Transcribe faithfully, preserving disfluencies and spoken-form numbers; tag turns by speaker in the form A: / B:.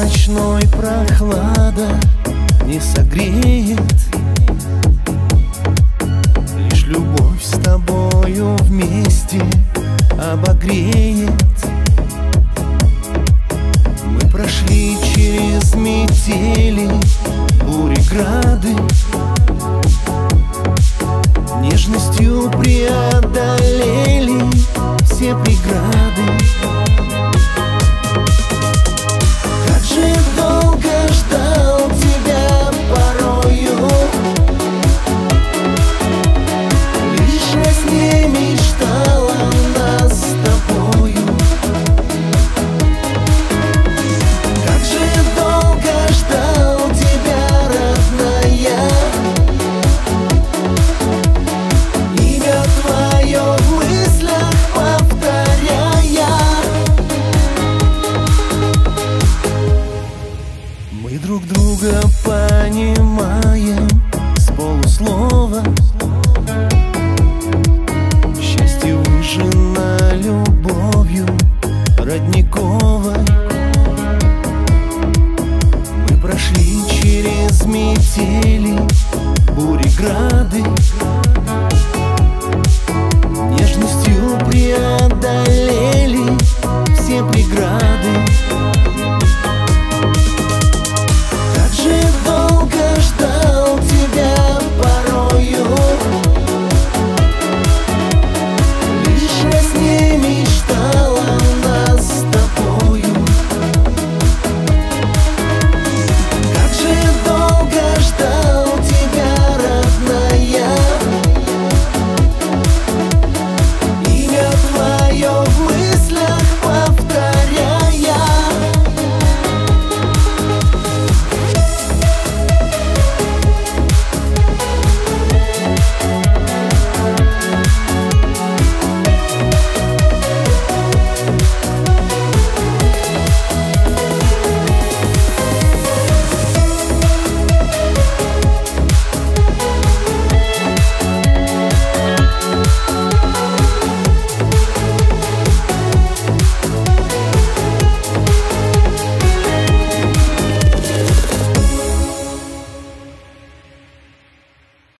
A: ночной прохлада не согреет, лишь любовь с тобою вместе обогреет. Мы прошли через метели, бури, грады, нежностью преодолели все преграды. Как же долго ждал тебя порою, лишь во сне мечтал о нас с тобою. Как же долго ждал тебя, родная, имя твое в мыслях повторяя. Мы друг друга понимаем с полуслова. Счастье выжжено любовью родниковой. Мы прошли через метели, бури, грады,